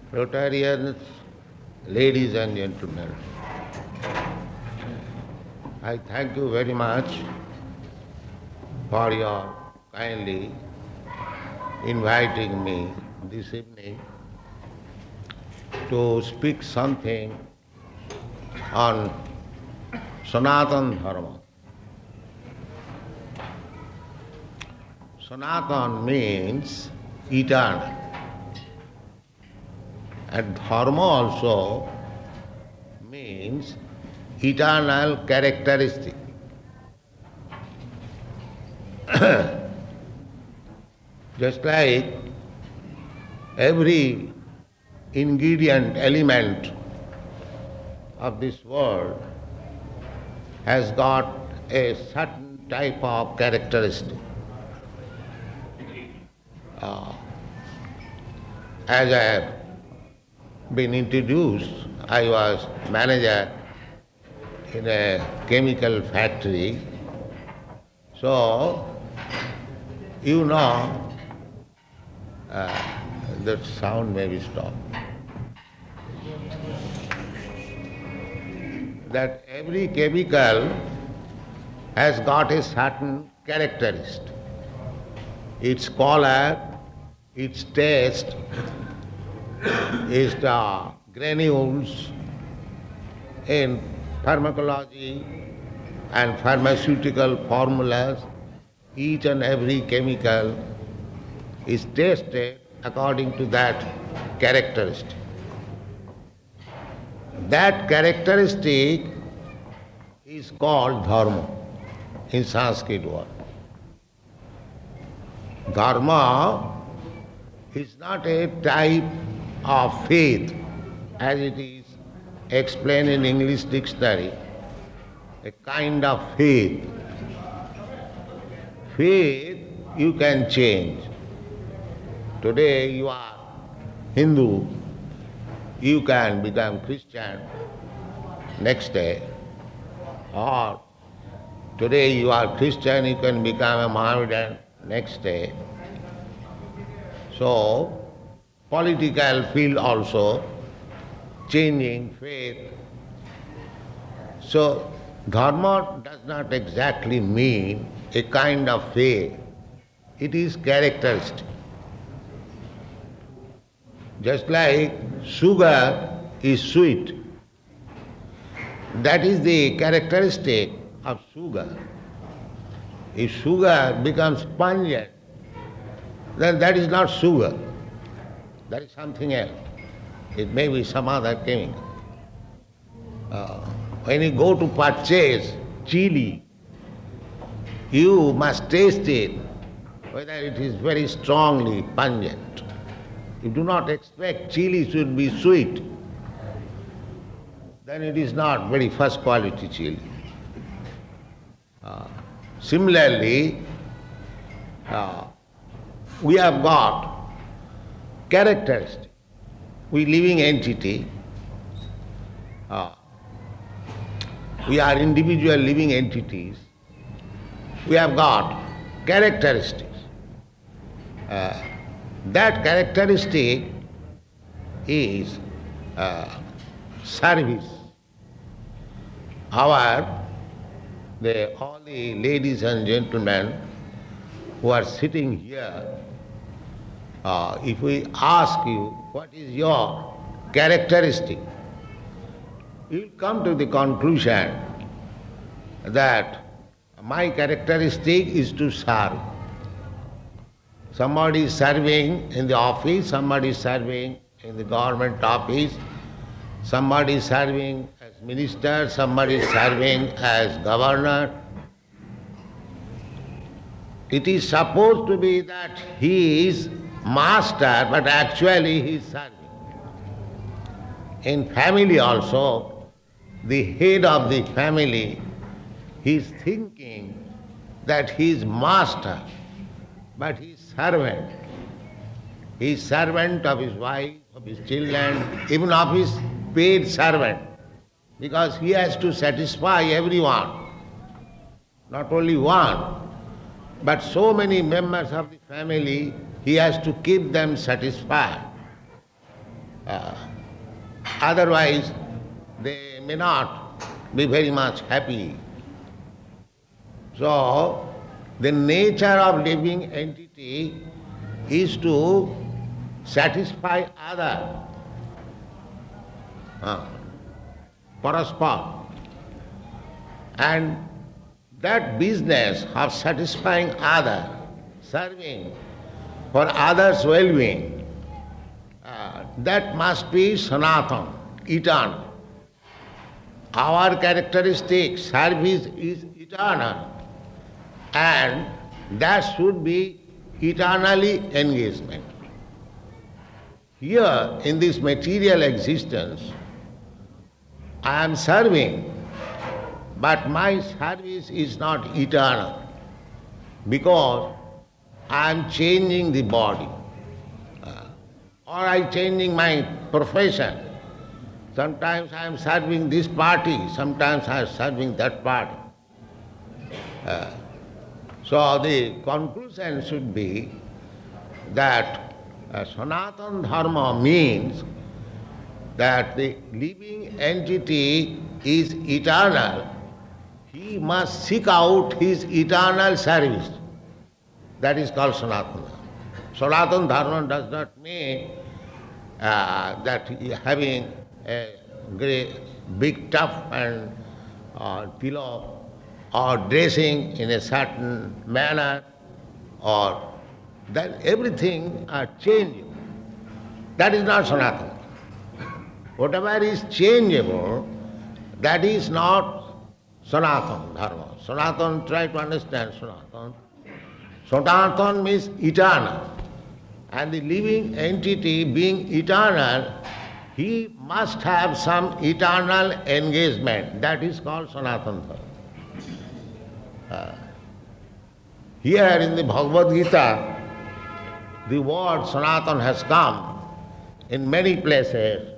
Rotarians, ladies and gentlemen, I thank you very much for your kindly inviting me this evening to speak something on Sanatana Dharma. Sanatana means eternal, and Dharma also means eternal characteristic. Just like every ingredient element of this world has got a certain type of characteristic. As I have been introduced, I was manager in a chemical factory. So, you know, that sound may be stopped. That every chemical has got a certain characteristic. Its color, its taste, its granules in pharmacology and pharmaceutical formulas. Each and every chemical is tested according to that characteristic. That characteristic is called dharma in Sanskrit word. Dharma is not a type of faith as it is explained in English dictionary, a kind of faith. Faith you can change. Today you are Hindu, you can become Christian next day. Or today you are Christian, you can become a Mohammedan next day. So, political field also, changing faith. So, dharma does not exactly mean a kind of faith. It is characteristic. Just like sugar is sweet. That is the characteristic of sugar. If sugar becomes pungent, then that is not sugar. That is something else. It may be some other chemical. When you go to purchase chili, you must taste it, whether it is very strongly pungent. You do not expect chili should be sweet, then it is not very first quality chili. Similarly, we have got characteristics. We living entity, we are individual living entities. We have got characteristics. That characteristic is service. All the ladies and gentlemen who are sitting here, if we ask you what is your characteristic, you will come to the conclusion that my characteristic is to serve. Somebody is serving in the office, somebody is serving in the government office, somebody is serving as minister, somebody is serving as governor. It is supposed to be that he is master, but actually he is serving. In family also, the head of the family, he is thinking that he is master, but he is servant. He is servant of his wife, of his children, even of his paid servant, because he has to satisfy everyone, not only one, but so many members of the family, he has to keep them satisfied. Uh, Otherwise, they may not be very much happy. So, the nature of living entity is to satisfy other, paraspar. And that business of satisfying other, serving for others' well-being, that must be Sanatana, eternal. Our characteristic service is eternal, and that should be eternally engagement. Here, in this material existence, I am serving, but my service is not eternal, because I am changing the body, or I am changing my profession. Sometimes I am serving this party, sometimes I am serving that party. So the conclusion should be that Sanatana Dharma means that the living entity is eternal. He must seek out his eternal service. That is called Sanatana. Sanatana Dharma does not mean that having a great big tuft and pillow, or dressing in a certain manner, or that everything are changing. That is not Sanatana. Whatever is changeable, that is not Sanatana Dharma. Sanatana, try to understand Sanatana. Sanatana means eternal. And the living entity being eternal, he must have some eternal engagement. That is called Sanatana Dharma. Here in the Bhagavad Gita, the word Sanatana has come in many places.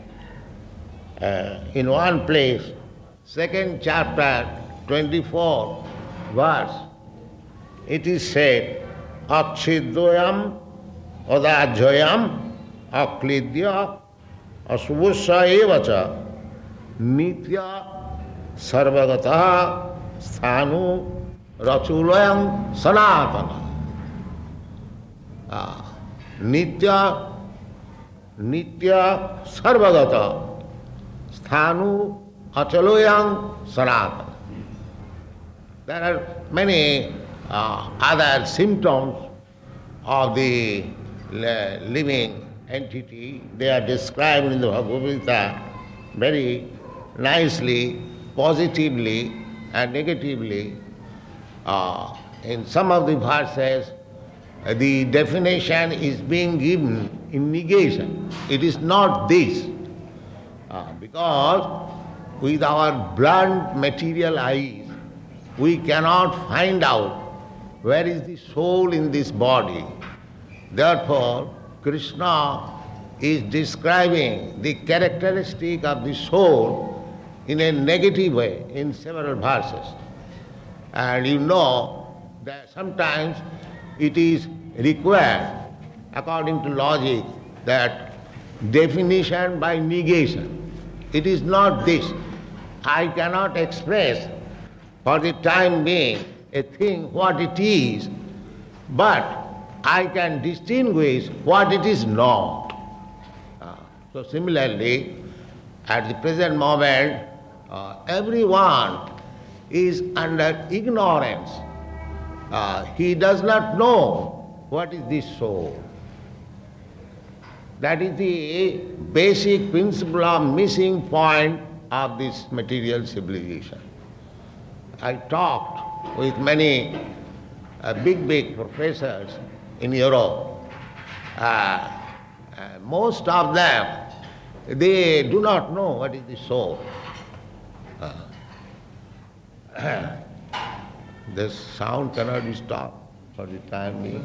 In one place, 2nd chapter, 24 verse, it is said, Akshidyoyam adajyam aklidya asubusha evacha nitya sarvagata sthanu rachulayam sanatana. Nitya sarvagata sthanu achaloyam sanatana. There are many other symptoms of the living entity. They are described in the Bhagavad Gita very nicely, positively and negatively. In some of the verses, the definition is being given in negation. It is not this. Because with our blunt material eyes, we cannot find out where is the soul in this body. Therefore, Krishna is describing the characteristic of the soul in a negative way in several verses. And you know that sometimes it is required, according to logic, that definition by negation. It is not this. I cannot express for the time being a thing what it is, but I can distinguish what it is not. So similarly, at the present moment, everyone is under ignorance. He does not know what is the soul. That is the basic principle of missing point of this material civilization. I talked with many big professors in Europe. Most of them, they do not know what is the soul. This sound cannot be stopped for the time being.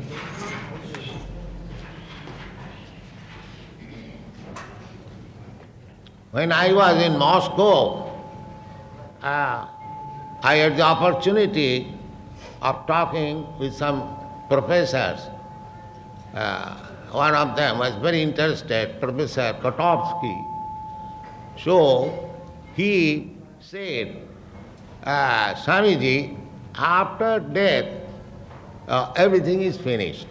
When I was in Moscow, I had the opportunity of talking with some professors. one of them was very interested, Professor Kotovsky. So he said, Swamiji, after death, everything is finished.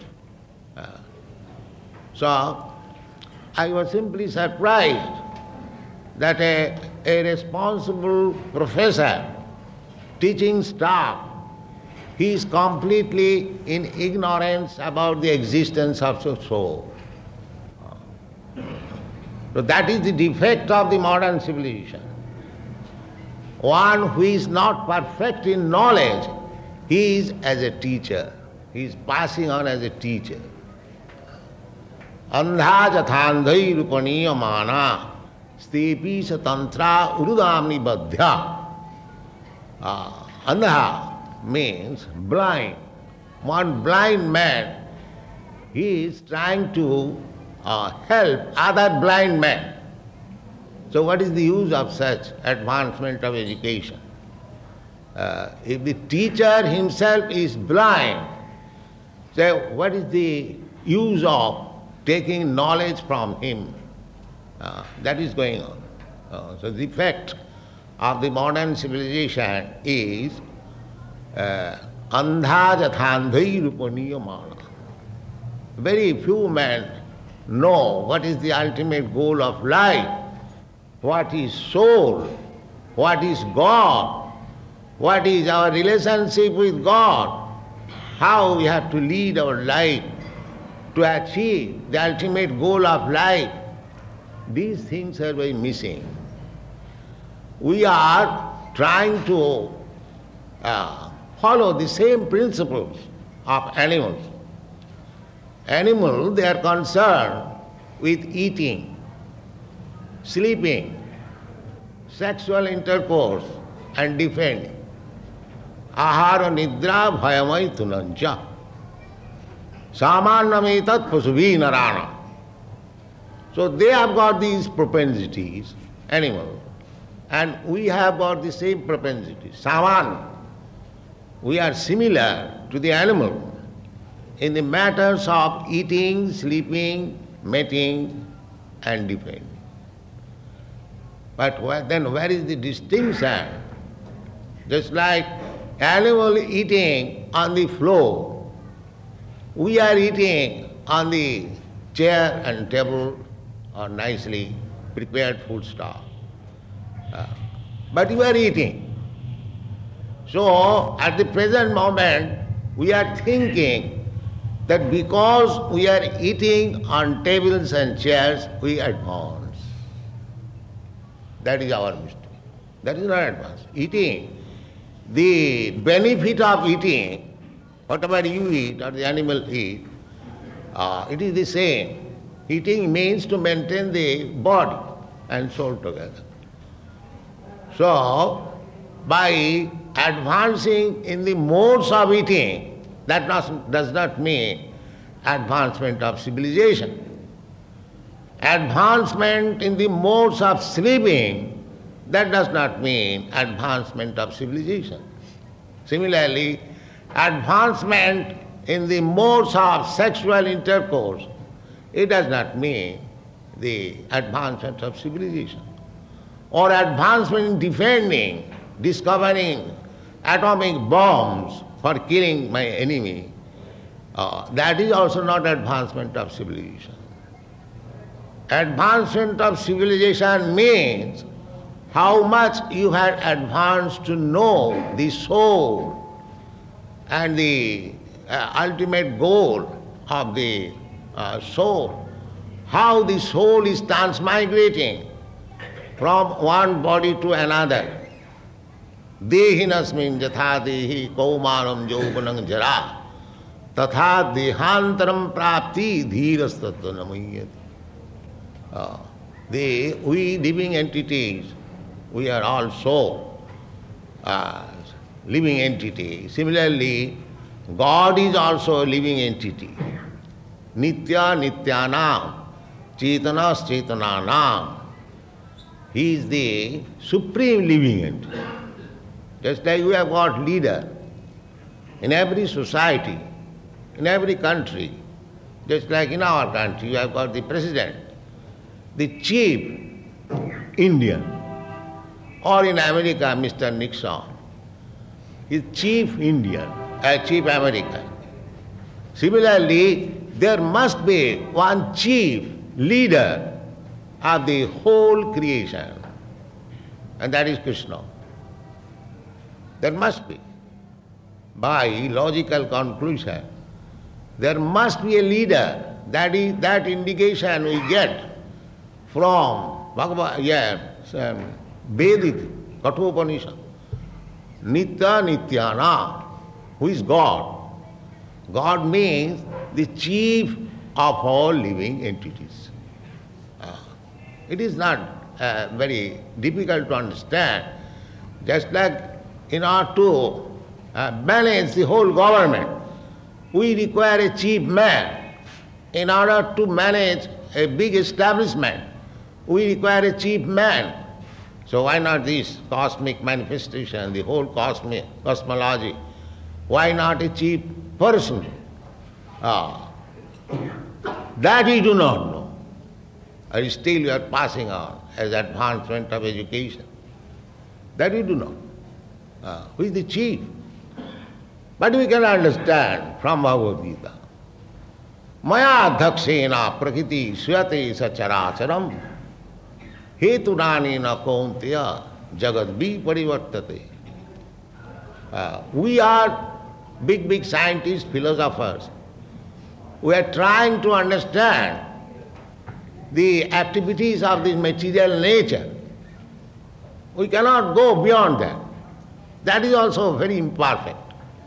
So I was simply surprised that a responsible professor teaching staff, he is completely in ignorance about the existence of the soul. So that is the defect of the modern civilization. One who is not perfect in knowledge, he is as a teacher. He is passing on as a teacher. Andha jathandhai rupaniya mana stepi satantra urudamni badhya. Andha means blind. One blind man, he is trying to help other blind men. So what is the use of such advancement of education? If the teacher himself is blind, so what is the use of taking knowledge from him? That is going on. So the effect of the modern civilization is andha jathandhai rupaniyamana. Very few men know what is the ultimate goal of life, what is soul, what is God, what is our relationship with God, how we have to lead our life to achieve the ultimate goal of life. These things are very missing. We are trying to follow the same principles of animals. Animals, they are concerned with eating, sleeping, sexual intercourse and defending. Ahara nidra bhayamai tunancha. Samannamaitat pasubhi narana. So they have got these propensities, animals, and we have got the same propensities. Saman. We are similar to the animal in the matters of eating, sleeping, mating and defending. But then where is the distinction? Just like animal eating on the floor, we are eating on the chair and table or nicely prepared food stall. But you are eating. So at the present moment we are thinking that because we are eating on tables and chairs, we advance. That is our mistake. That is not advance. Eating, the benefit of eating, whatever you eat or the animal eat, it is the same. Eating means to maintain the body and soul together. So, by advancing in the modes of eating, that does not mean advancement of civilization. Advancement in the modes of sleeping, that does not mean advancement of civilization. Similarly, advancement in the modes of sexual intercourse, it does not mean the advancement of civilization. Or advancement in defending, discovering atomic bombs for killing my enemy, that is also not advancement of civilization. Advancement of civilization means how much you had advanced to know the soul and the ultimate goal of the soul, how the soul is transmigrating from one body to another. Dehinasmin jatha dehi kaumanam jauvanam jara tatha dehantaram prapti dhirastattva namayati. We living entities, we are also living entity. Similarly, God is also a living entity. Nitya nityanam, chetanas chetananam. He is the supreme living entity. Just like we have got leader in every society, in every country, Just like in our country, you have got the president, the chief Indian, or in America, Mr. Nixon, is chief Indian, chief American. Similarly, there must be one chief leader of the whole creation, and that is Krishna. There must be. By logical conclusion, there must be a leader. That is that indication we get from Vedic Kathopanishad. Nitya Nityana, who is God? God means the chief of all living entities. It is not very difficult to understand. Just like in order to manage the whole government, we require a chief man. In order to manage a big establishment, we require a chief man. So why not this cosmic manifestation, the whole cosmology? Why not a chief person? That we do not know. And still we are passing on as advancement of education. That we do not know. Who is the chief? But we can understand from Bhagavad Gita. Maya dhakshena prakriti swate sacharacharam hetunanena kaunteya jagadvi parivartate. We are big scientists, philosophers. We are trying to understand the activities of this material nature. We cannot go beyond that. That is also very imperfect.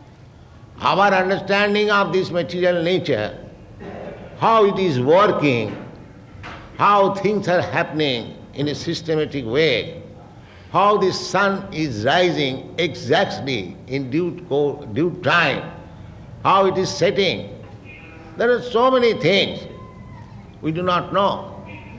Our understanding of this material nature, how it is working, how things are happening in a systematic way, how the sun is rising exactly in due time, how it is setting. There are so many things we do not know.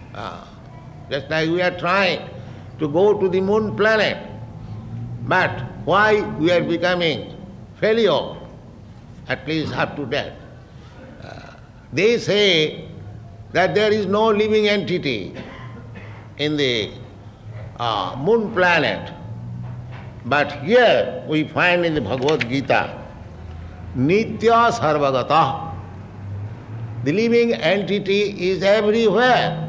Just like we are trying to go to the moon planet, but why we are becoming failure, at least up to that. They say that there is no living entity in the moon planet. But here we find in the Bhagavad Gita, Nitya Sarvagata. The living entity is everywhere.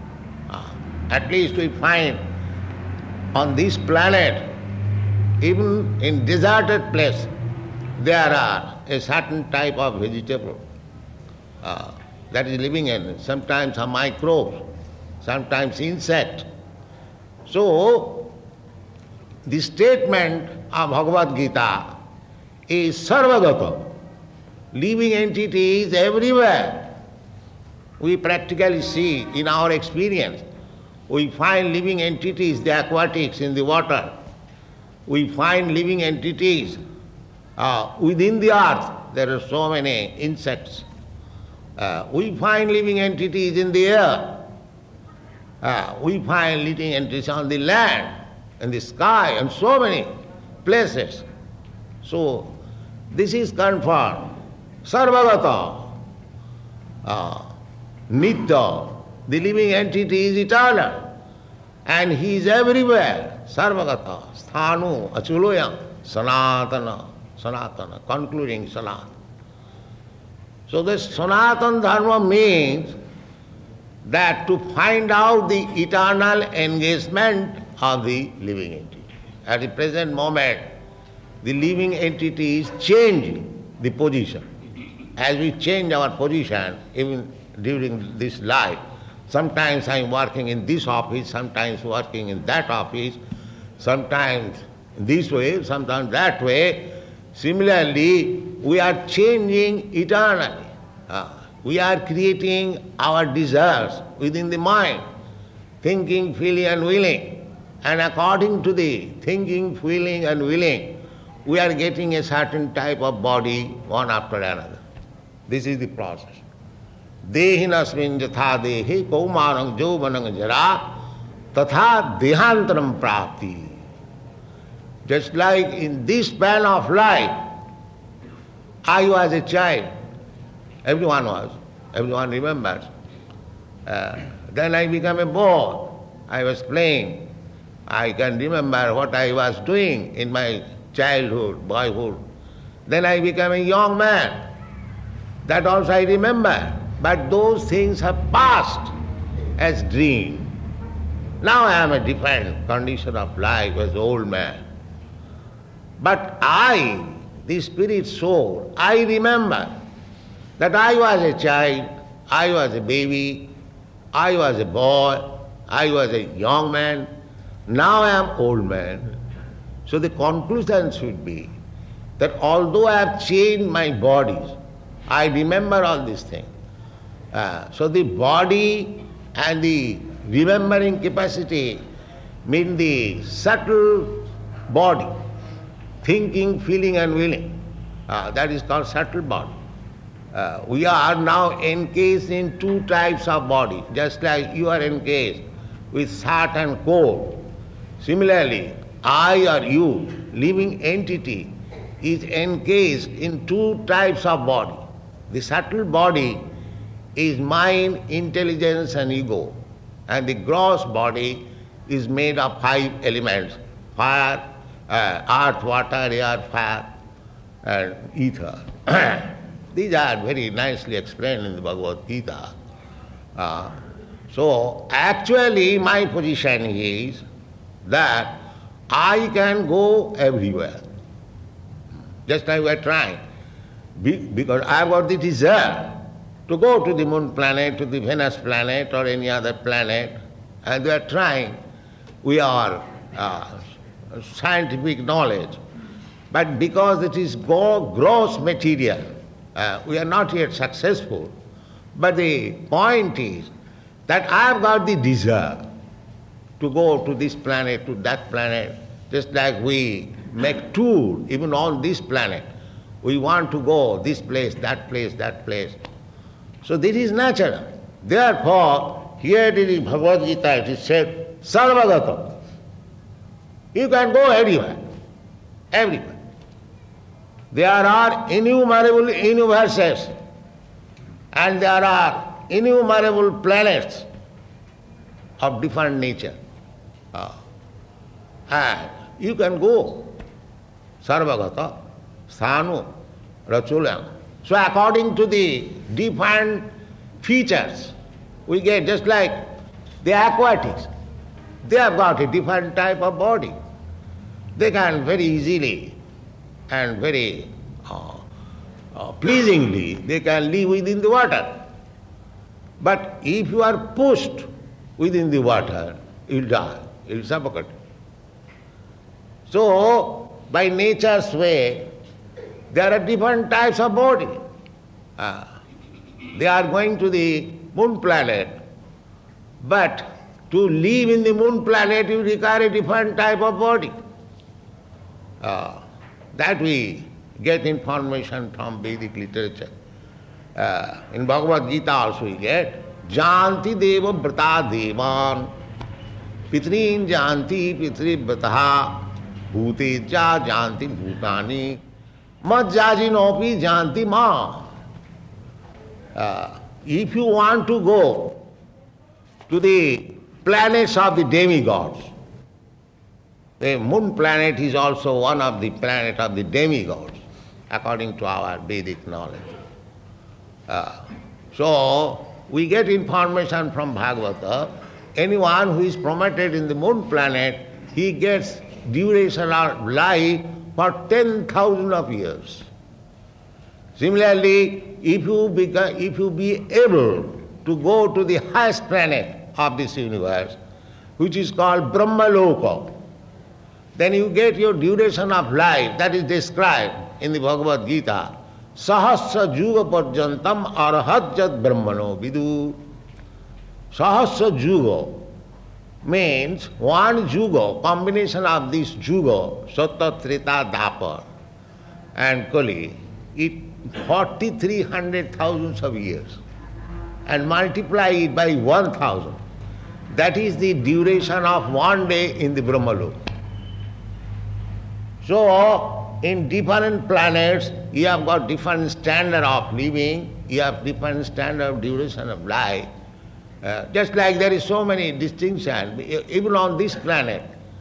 At least we find on this planet, even in deserted place, there are a certain type of vegetable that is living in, sometimes a microbe, sometimes insect. So, the statement of Bhagavad Gita is sarvagata. Living entities everywhere. We practically see in our experience. We find living entities, the aquatics in the water. We find living entities within the earth. There are so many insects. We find living entities in the air. We find living entities on the land, in the sky, and so many places. So, this is confirmed. Sarvagata, Nitya, the living entity is eternal, and he is everywhere. Sarvagata, Sthanu, Achuloyam, Sanatana, concluding Sanatana. So this Sanatana Dharma means that to find out the eternal engagement of the living entity. At the present moment, the living entity is changing the position. As we change our position, even during this life, sometimes I am working in this office, sometimes working in that office, sometimes this way, sometimes that way. Similarly, we are changing eternally. We are creating our desires within the mind, thinking, feeling and willing. And according to the thinking, feeling and willing, we are getting a certain type of body one after another. This is the process. Dehinasmin jatha dehi kaumarang jovanang jara tatha dehantaram prapti. Just like in this span of life, I was a child, everyone was. Everyone remembers. Then I became a boy. I was playing. I can remember what I was doing in my childhood, boyhood. Then I became a young man. That also I remember. But those things have passed as dream. Now I am a different condition of life as old man. But I, the spirit soul, I remember that I was a child, I was a baby, I was a boy, I was a young man, now I am old man. So the conclusion should be that although I have changed my bodies, I remember all these things. So the body and the remembering capacity mean the subtle body, thinking, feeling and willing. That is called subtle body. We are now encased in two types of body, just like you are encased with hot and cold. Similarly, I or you, living entity, is encased in two types of body. The subtle body is mind, intelligence and ego. And the gross body is made of 5 elements: fire, earth, water, air, fire, and ether. These are very nicely explained in the Bhagavad Gita. So actually my position is that I can go everywhere. Just like we are trying. Because I have got the desire to go to the moon planet, to the Venus planet or any other planet, and we are trying. We are scientific knowledge. But because it is gross material, we are not yet successful. But the point is that I have got the desire to go to this planet, to that planet, just like we make tour even on this planet. We want to go this place, that place, that place. So this is natural. Therefore, here in the Bhagavad Gita it is said, Sarvagata. You can go everywhere. Everywhere. There are innumerable universes and there are innumerable planets of different nature. And you can go. Sarvagata, Sthanu, Rachulam. So according to the different features, we get just like the aquatics. They have got a different type of body. They can very easily and very pleasingly, they can live within the water. But if you are pushed within the water, you will die, you will suffocate. So, by nature's way, there are different types of body. They are going to the moon planet, but to live in the moon planet, you require a different type of body. That we get information from Vedic literature. In Bhagavad Gita also we get, Janti deva vrata devan, pitrin janti pitri vrataha, bhuteja janti bhutani, majjajinopi janti ma. If you want to go to the planets of the demigods, the moon planet is also one of the planets of the demigods, according to our Vedic knowledge. So, we get information from Bhagavata. Anyone who is promoted in the moon planet, he gets duration of life for 10,000 of years. Similarly, if you be able to go to the highest planet of this universe, which is called Brahmaloka, then you get your duration of life that is described in the Bhagavad Gita. Sahasra juga parjantam arahajat brahmano vidu. Sahasra juga means one juga, combination of this juga, Satta, Treta, Dapar and Kali, it 4,300,000 of years and multiply it by 1,000. That is the duration of one day in the Brahmaloka. So, in different planets, you have got different standard of living, you have different standard of duration of life. Just like there is so many distinctions, even on this planet,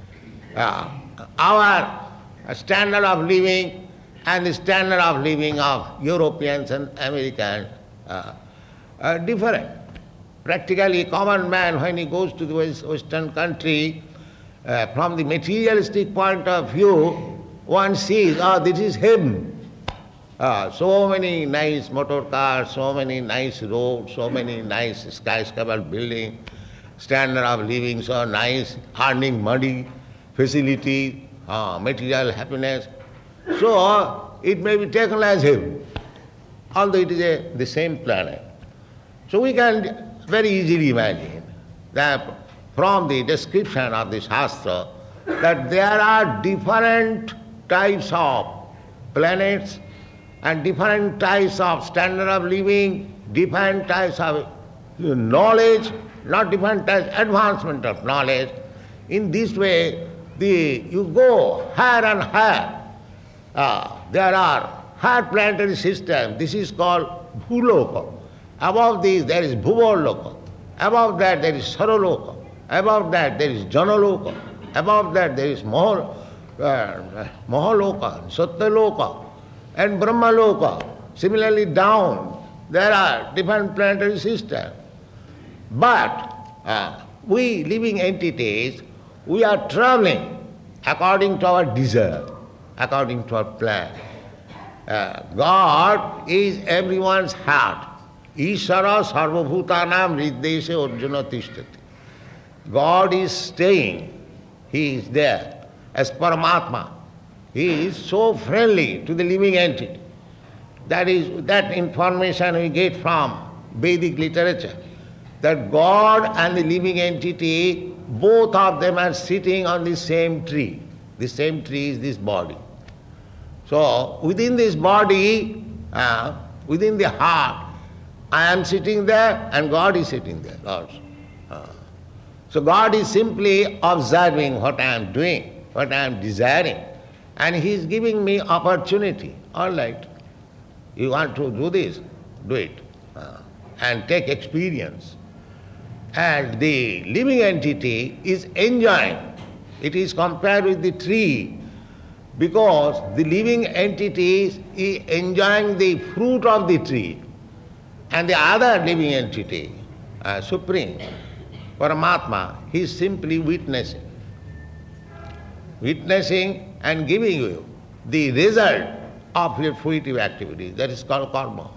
our standard of living and the standard of living of Europeans and Americans are different. Practically, common man, when he goes to the Western country, from the materialistic point of view, one sees, this is heaven. So many nice motor cars, so many nice roads, so many nice skyscraper buildings, standard of living so nice, earning money, facility, material happiness. So it may be taken as heaven, although it is the same planet. So we can very easily imagine that from the description of the Shastra that there are different types of planets and different types of standard of living, different types of knowledge, not different types, advancement of knowledge. In this way, you go higher and higher. There are higher planetary systems. This is called Bhuloka. Above this there is Bhuvoloka. Above that there is Saroloka. Above that there is Janaloka. Above that there is Mahaloka, Satyaloka, and Brahmaloka. Similarly down there are different planetary systems. But we living entities, we are traveling according to our desire, according to our plan. God is everyone's heart. Ishara sarvabhutanam riddeshe arjuna tishtati. God is staying, He is there as Paramatma. He is so friendly to the living entity. That information we get from Vedic literature, that God and the living entity, both of them are sitting on the same tree. The same tree is this body. So within this body, within the heart, I am sitting there and God is sitting there also. So God is simply observing what I am doing, what I am desiring, and He is giving me opportunity. All right, you want to do this, do it, and take experience. And the living entity is enjoying. It is compared with the tree because the living entity is enjoying the fruit of the tree, and the other living entity, Supreme, Paramatma, he is simply witnessing. Witnessing and giving you the result of your fruitive activity. That is called karma.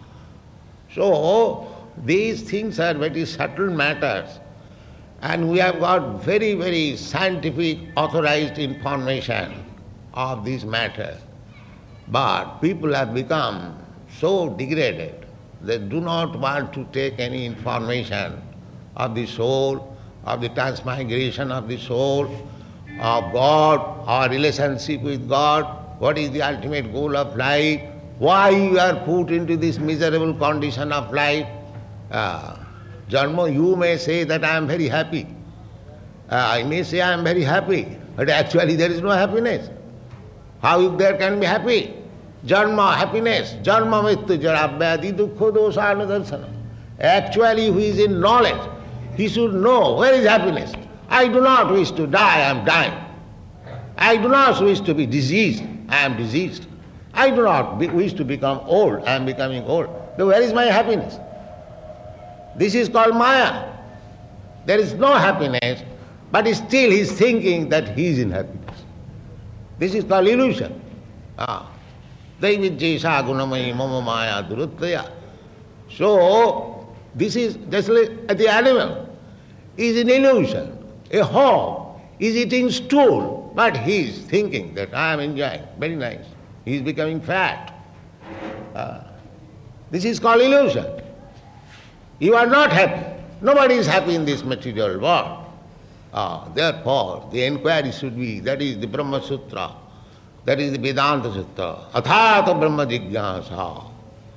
So, these things are very subtle matters, and we have got very, very scientific authorized information of these matters. But people have become so degraded, they do not want to take any information of the soul, of the transmigration of the soul, of God, our relationship with God, what is the ultimate goal of life, why you are put into this miserable condition of life. Janma, you may say that I am very happy. I may say I am very happy, but actually there is no happiness. How there can be happy? Janma, happiness. Janma mrityu jara vyadi dukkha dosana darsana. Actually, who is in knowledge, he should know where is happiness. I do not wish to die, I am dying. I do not wish to be diseased, I am diseased. I do not wish to become old, I am becoming old. Then where is my happiness? This is called Maya. There is no happiness, but still he is thinking that he is in happiness. This is called illusion. Daividjesha gunamayi mama maya duruttaya. So, this is just like the animal is an illusion. A hog is eating stool, but he is thinking that I am enjoying, very nice. He is becoming fat. This is called illusion. You are not happy. Nobody is happy in this material world. Therefore, the inquiry should be, that is the Brahma Sutra, that is the Vedanta Sutra, Athata Brahma Jigyasa.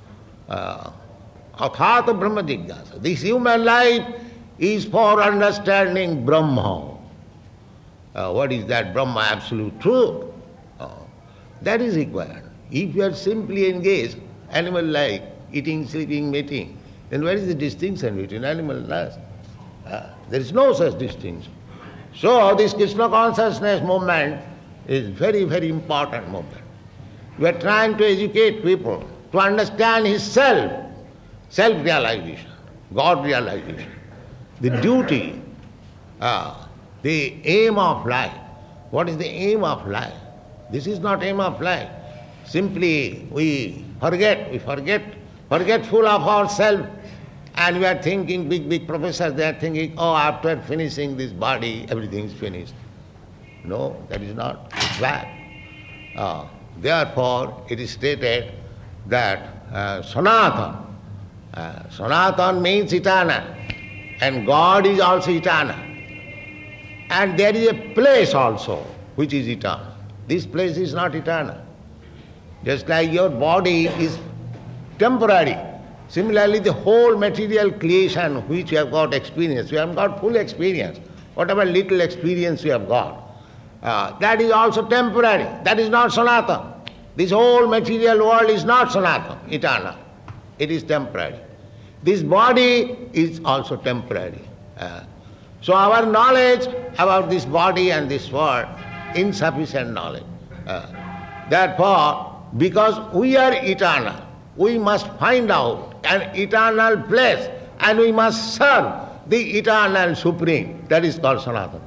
Athata Brahma Jigyasa. This human life is for understanding Brahma. What is that Brahma, absolute truth? That is required. If you are simply engaged, animal life, eating, sleeping, mating, then where is the distinction between animal and us? There is no such distinction. So this Krishna consciousness movement is very, very important movement. We are trying to educate people to understand his self-realization, God realization, the duty, the aim of life. What is the aim of life? This is not aim of life. Simply we forgetful of ourselves, and we are thinking, big professors, they are thinking, oh, after finishing this body, everything is finished. No, that is not. It's bad. Therefore, it is stated that Sanatana. Sanatana means eternal, and God is also eternal. And there is a place also which is eternal. This place is not eternal. Just like your body is temporary, similarly the whole material creation which you have got experience, you have got full experience, whatever little experience you have got, that is also temporary. That is not Sanatana. This whole material world is not Sanatana, eternal. It is temporary. This body is also temporary. So our knowledge about this body and this world, insufficient knowledge. Therefore, because we are eternal, we must find out an eternal place and we must serve the eternal Supreme. That is called Sanatana.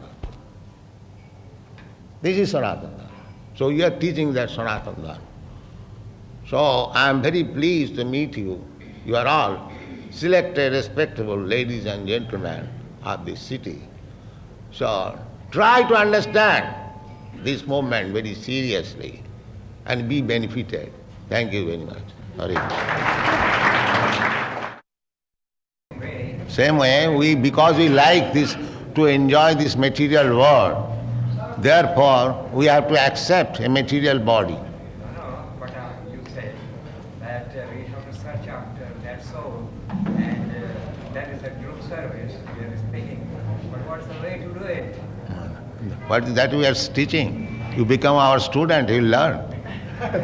This is Sanatana. So you are teaching that Sanatana. So I am very pleased to meet you. You are all selected, respectable ladies and gentlemen of this city. So try to understand this movement very seriously and be benefited. Thank you very much. Hare. Same way, because we like this, to enjoy this material world, therefore we have to accept a material body. No, but you said that we have to search after that soul, and that is a group service we are speaking. But what's the way to do it? What is that we are teaching? You become our student, you will learn. Is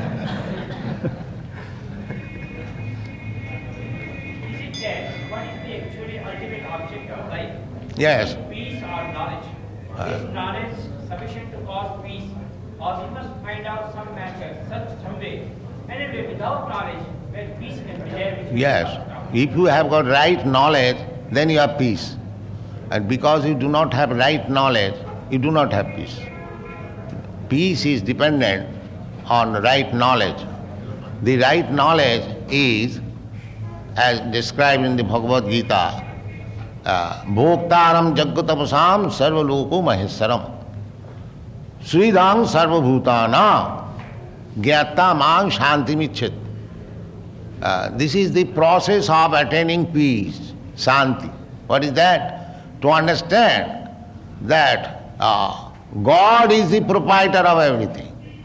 it that what is the actually ultimate object of life? Yes. Peace or knowledge? Is knowledge sufficient to cause peace, or we must find out some matter, some way? Anyway, without knowledge, where peace can be there. Yes. If you have got right knowledge, then you have peace. And because you do not have right knowledge, you do not have peace. Peace is dependent on right knowledge. The right knowledge is, as described in the Bhagavad Gita, Bhoktaram Jagatapasam Sarvaloko Maheswaram Sridhang Sarvabhutana Gyata Mang Shantimichet. This is the process of attaining peace, Shanti. What is that? To understand that God is the proprietor of everything.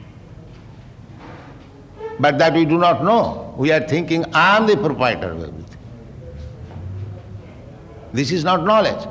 But that we do not know. We are thinking, I am the proprietor of everything. This is not knowledge.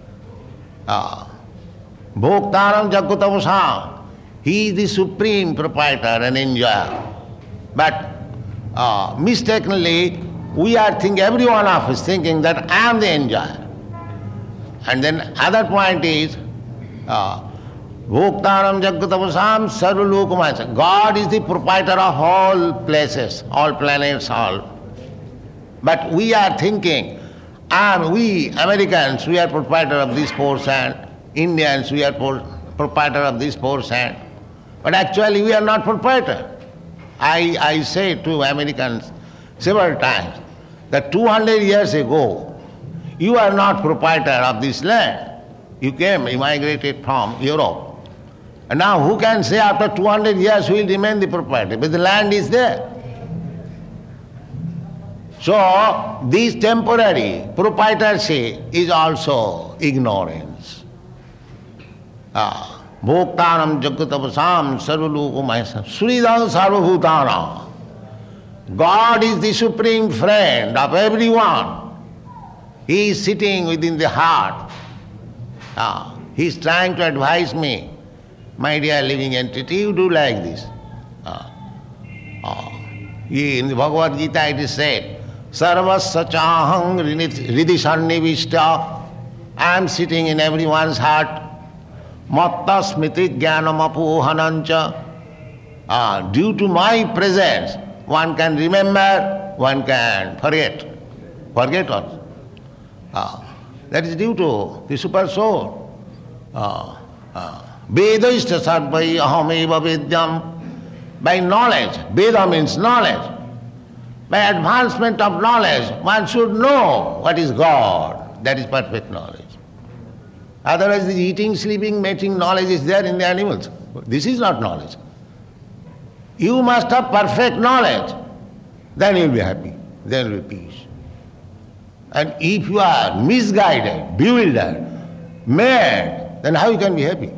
Bhoktaram Jagatapasam. He is the supreme proprietor and enjoyer. But mistakenly, we are thinking, every one of us thinking that I am the enjoyer. And then other point is, Bhoktaram Jagatapasam Sarvalokamasa. God is the proprietor of all places, all planets, all. But we are thinking, we Americans, we are proprietor of this portion, Indians, we are proprietor of this portion. But actually we are not proprietor. I say to Americans several times that 200 years ago, you are not proprietor of this land. You came, immigrated from Europe. And now who can say after 200 years we will remain the proprietor? But the land is there. So this temporary proprietorship is also ignorance. Bhoktaram Jagatapasam Sarvaloko Maheswaram Sridham Sarvabhutana. God is the supreme friend of everyone. He is sitting within the heart. He is trying to advise me, my dear living entity, you do like this. In the Bhagavad Gita it is said, Sarvasya chahang ridhi sannivishta. I am sitting in everyone's heart. Matta smriti jnanam apohanancha. Due to my presence, one can remember, one can forget. Forget also. That is due to the super soul. Vedaishta sarvai ahameva vedyam. By knowledge, Veda means knowledge. By advancement of knowledge, one should know what is God. That is perfect knowledge. Otherwise, the eating, sleeping, mating knowledge is there in the animals. This is not knowledge. You must have perfect knowledge. Then you will be happy. Then you will be peace. And if you are misguided, bewildered, mad, then how you can be happy?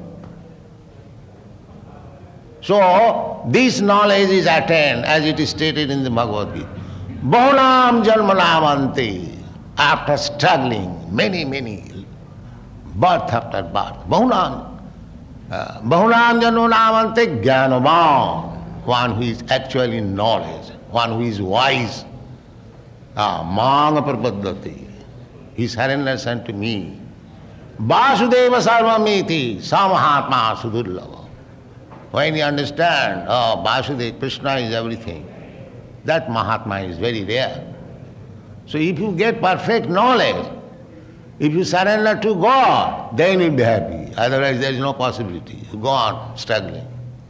So, this knowledge is attained as it is stated in the Bhagavad Gita. Bahunam janmanam. After struggling many birth after birth. Bahunam janmanam jnanavan. One who is actually in knowledge, one who is wise. Manga prapaddati. He surrenders unto me. Vasudeva sarvamiti samahatma sudurlava. When you understand, Vasudeva, Krishna is everything, that Mahatma is very rare. So if you get perfect knowledge, if you surrender to God, then you'll be happy. Otherwise there is no possibility. You go on struggling.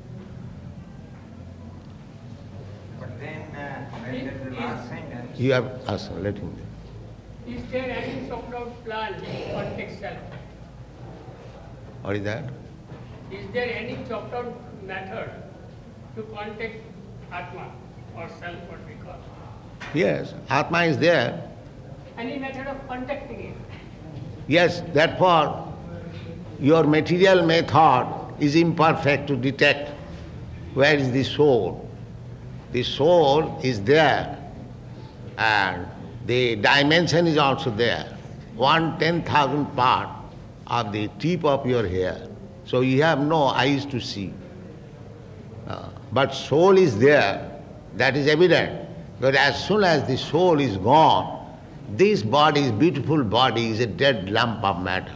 But then, when you get the last sentence... You have asked, let him. Is there any sort of plan to contact self? What is that? Is there any chopped out method to contact Atma or self, what we call? Yes, Atma is there. Any method of contacting it? Yes, therefore your material method is imperfect to detect where is the soul. The soul is there and the dimension is also there. 1/10,000th part of the tip of your hair. So you have no eyes to see. But soul is there, that is evident. But as soon as the soul is gone, this body, beautiful body, is a dead lump of matter.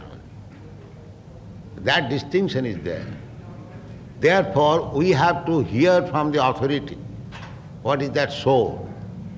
That distinction is there. Therefore, we have to hear from the authority. What is that soul?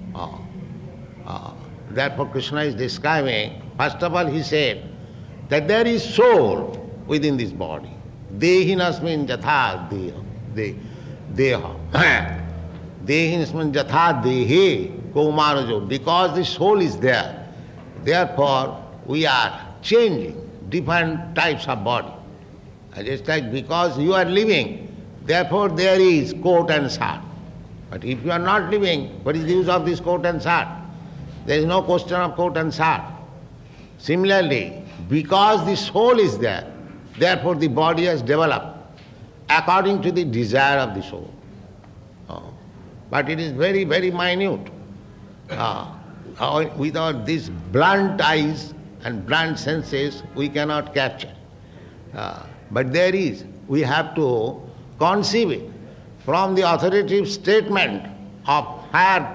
Therefore, Krishna is describing, first of all he said that there is soul within this body. Dehinasmin jatha deha. Dehinasmin jatha dehe kaumarajo. Because the soul is there, therefore we are changing different types of body. Just like because you are living, therefore there is coat and shirt. But if you are not living, what is the use of this coat and shirt? There is no question of coat and shirt. Similarly, because the soul is there, therefore the body has developed according to the desire of the soul. But it is very, very minute. Without these blunt eyes and blunt senses, we cannot capture. But there is, we have to conceive it from the authoritative statement of higher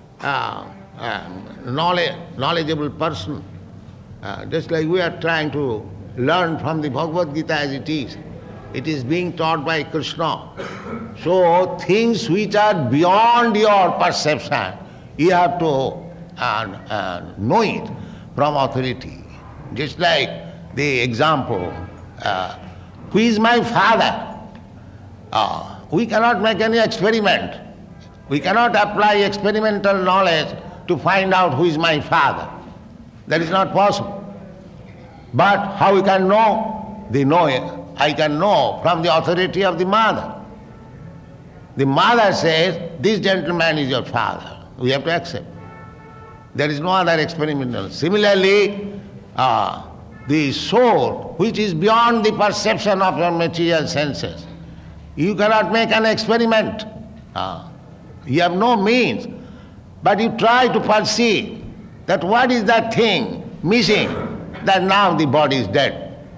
knowledgeable person. Just like we are trying to learn from the Bhagavad Gita as it is being taught by Krishna. So things which are beyond your perception, you have to know it from authority. Just like the example, who is my father? We cannot make any experiment. We cannot apply experimental knowledge to find out who is my father. That is not possible. But how we can know? I can know from the authority of the mother. The mother says, this gentleman is your father. We have to accept. There is no other experimental. Similarly, the soul, which is beyond the perception of your material senses, you cannot make an experiment. You have no means. But you try to perceive that what is that thing missing, that now the body is dead.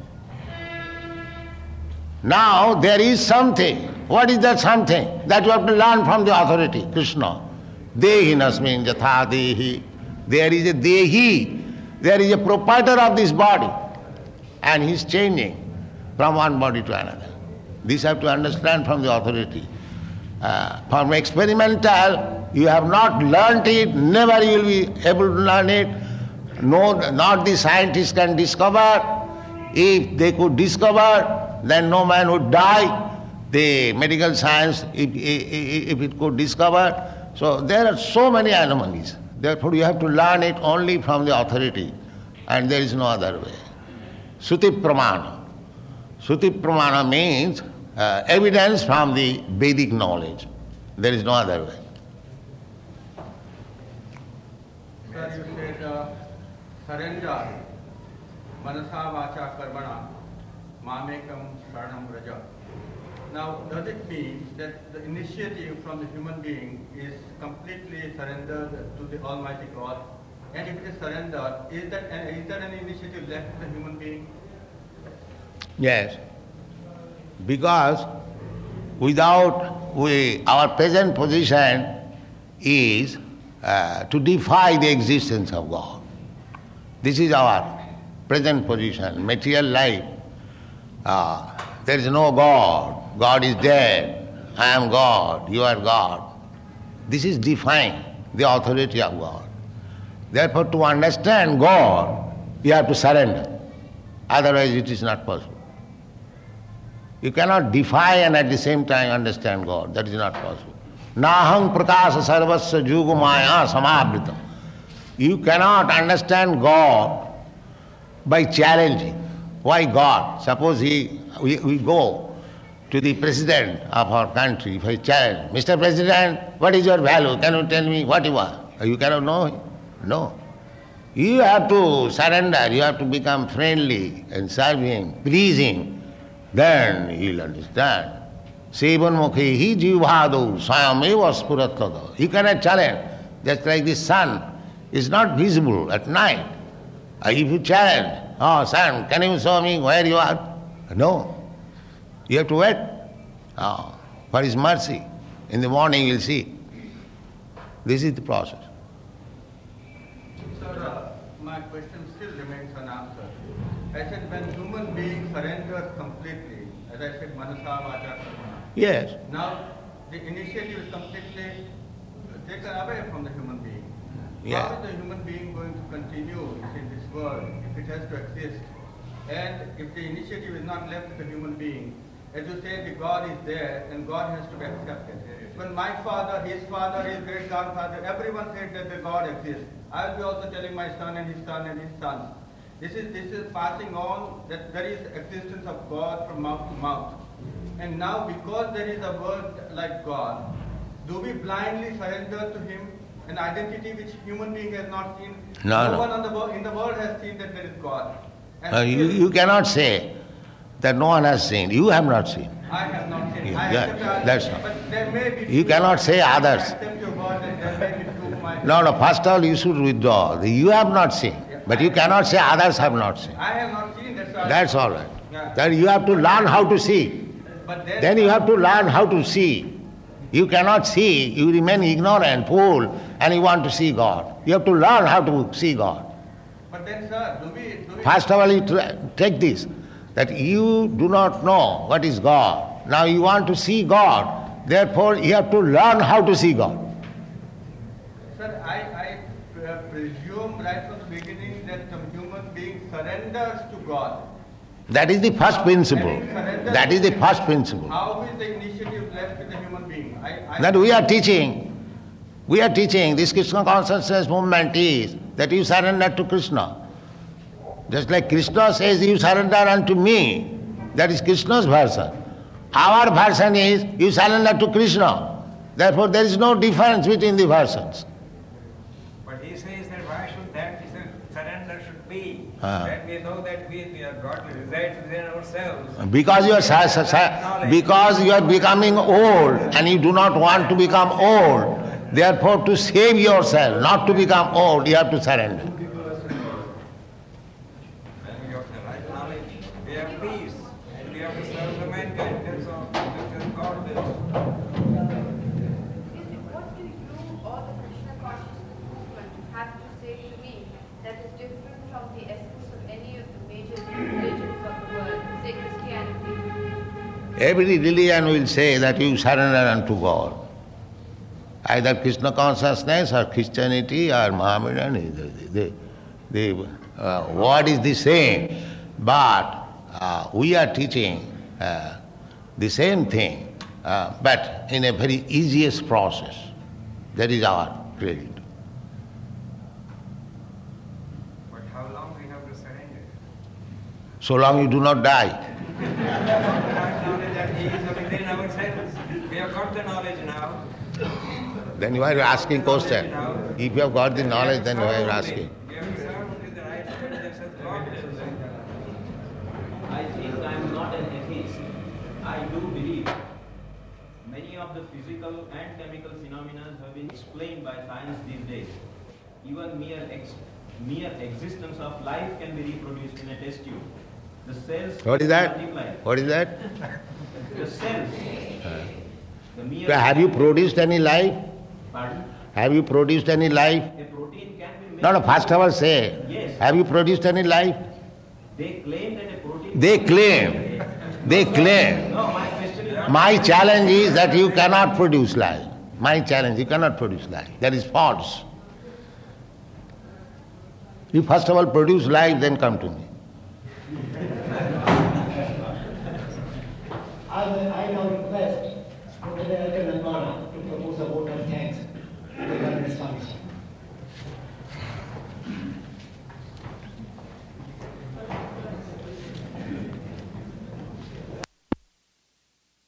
Now there is something. What is that something? That you have to learn from the authority, Krishna. Dehinasmin jatha dehi. There is a dehi. There is a proprietor of this body. And he is changing from one body to another. This you have to understand from the authority. From experimental, you have not learnt it, never you will be able to learn it. No, not the scientists can discover. If they could discover, then no man would die. The medical science, if it could discover. So there are so many anomalies. Therefore you have to learn it only from the authority. And there is no other way. Suti pramana. Suti pramana means evidence from the Vedic knowledge. There is no other way. Sir, you said surrender, manasa vacha karmana, mamekam saranam vraja. Now, does it mean that the initiative from the human being is completely surrendered to the Almighty God? And if it is surrendered, is there any initiative left to the human being? Yes. Because our present position is to defy the existence of God. This is our present position, material life. There is no God. God is dead. I am God. You are God. This is defying the authority of God. Therefore, to understand God, you have to surrender. Otherwise, it is not possible. You cannot defy and at the same time understand God. That is not possible. Nahang prakasa sarvasya juga maya samavrita. You cannot understand God by challenging. Why God? Suppose we go to the president of our country, if I challenge, Mr. President, what is your value? Can you tell me what you are? You cannot know him. No. You have to surrender, you have to become friendly and serve him, please him. Then he'll understand. Sevan mukhi jivhadu sayameva spuratada. He cannot challenge. Just like the sun is not visible at night. If you challenge, oh sun, can you show me where you are? No. You have to wait for his mercy. In the morning you'll see. This is the process. Sir, my question still remains unanswered. I said when human being surrenders completely, as I said, manasa vacha karmana. Yes. Now the initiative is completely taken away from the human being. Yeah. How is the human being going to continue in this world if it has to exist? And if the initiative is not left to the human being, as you say, the God is there and God has to be accepted. When my father, his great grandfather, everyone said that the God exists. I will be also telling my son and his son and his sons. This is passing on that there is existence of God from mouth to mouth. And now because there is a word like God, do we blindly surrender to him an identity which human being has not seen? No. One in the world has seen that there is God. You cannot say that no one has seen. You have not seen. I have not seen. That's all. But there may be. You cannot say others. Accept your word that there may be two minds. No, first of all you should withdraw. You have not seen. But you cannot say others have not seen. I have not seen. That's all right. Yeah. Then you have to learn how to see. But Then you have to learn how to see. You cannot see. You remain ignorant, fool, and you want to see God. You have to learn how to see God. But then, sir, do we First of all, you take this, that you do not know what is God. Now you want to see God. Therefore, you have to learn how to see God. Sir, I presume right from the beginning that the human being surrenders to God. That is the first principle. That is the first principle. How is the initiative left with the human being? That we are teaching. We are teaching. This Krishna consciousness movement is that you surrender to Krishna. Just like Krishna says, you surrender unto me. That is Krishna's version. Our version is, you surrender to Krishna. Therefore, there is no difference between the versions. But he says that why should that surrender should be? Ah. That we know that God resides within ourselves. Because you are becoming old and you do not want to become old. Therefore, to save yourself, not to become old, you have to surrender. When we have the right knowledge, we have peace. And we have to serve the mankind. That's all. That's God wills. What will you or the Every religion will say that you surrender unto God. Either Krishna consciousness or Christianity or Mohammedan, the word is the same, but we are teaching the same thing, but in a very easiest process. That is our credit. But how long we have to surrender? So long you do not die. Knowledge that He is within ourselves. We have got the knowledge now. Then you are asking question. If you have got the knowledge, then you are asking. We have to serve with the right intelligence as God does. I think I am not an atheist. I do believe many of the physical and chemical phenomena have been explained by science these days. Even mere existence of life can be reproduced in a test tube. The cells What is that? multiply. What is that? The cells. The mere So have you produced any life? Pardon? Have you produced any life? A protein can be made. No, first of all say, Yes. have you produced any life? They claim that a protein. They claim. They claim. No, my question is not. My challenge is that you cannot produce life. My challenge, you cannot produce life. That is false. You first of all produce life, then come to me.